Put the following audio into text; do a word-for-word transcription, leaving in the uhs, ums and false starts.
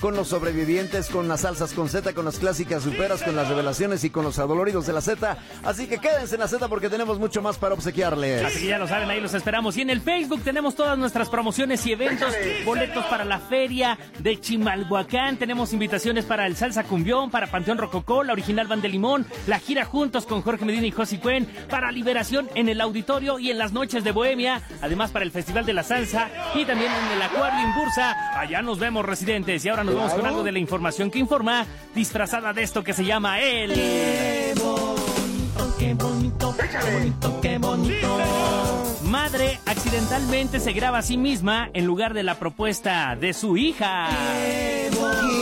con los sobrevivientes, con las salsas con Z, con las clásicas superas, con las revelaciones y con los adoloridos de la Z. Así que quédense en la Z porque tenemos mucho más para obsequiarles. Así que ya lo saben, ahí los esperamos. Y en el Facebook tenemos todas nuestras promociones y eventos, boletos para la feria de Chimalhuacán, tenemos invitaciones para el Salsa Cumbión, para Panteón Rococó, la original Banda de Limón, la gira Juntos con Jorge Medina y Josi Cuen, para Liberación en el Auditorio y en las noches de Bohemia, además para el Festival de la Salsa y también en el Acuario Inbursa. Allá nos vemos, residentes. Y ahora nos vamos con algo de la información que informa, disfrazada de esto que se llama el... ¡Qué bonito, qué bonito, qué bonito, qué bonito! Madre accidentalmente se graba a sí misma en lugar de la propuesta de su hija. ¡Qué bonito!